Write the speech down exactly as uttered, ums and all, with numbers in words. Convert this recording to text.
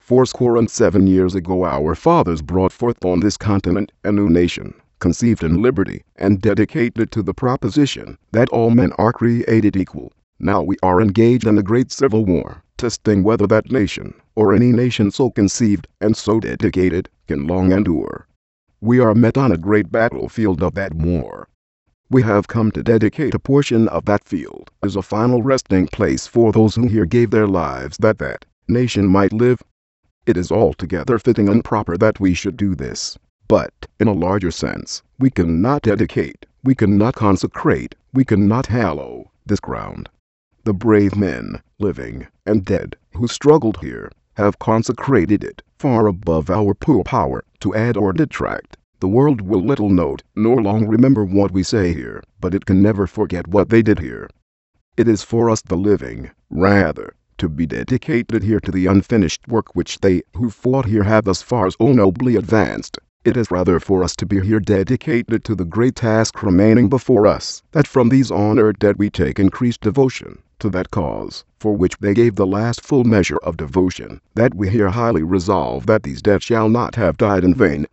Fourscore and seven years ago our fathers brought forth on this continent a new nation, conceived in liberty, and dedicated to the proposition that all men are created equal. Now we are engaged in a great civil war, testing whether that nation, or any nation so conceived and so dedicated, can long endure. We are met on a great battlefield of that war. We have come to dedicate a portion of that field as a final resting place for those who here gave their lives that that nation might live. It is altogether fitting and proper that we should do this. But, in a larger sense, we cannot dedicate, we cannot consecrate, we cannot hallow this ground. The brave men, living and dead, who struggled here, have consecrated it, far above our poor power to add or detract. The world will little note nor long remember what we say here, but it can never forget what they did here. It is for us the living, rather, to be dedicated here to the unfinished work which they who fought here have thus far so nobly advanced. It is rather for us to be here dedicated to the great task remaining before us, that from these honored dead we take increased devotion to that cause for which they gave the last full measure of devotion, that we here highly resolve that these dead shall not have died in vain,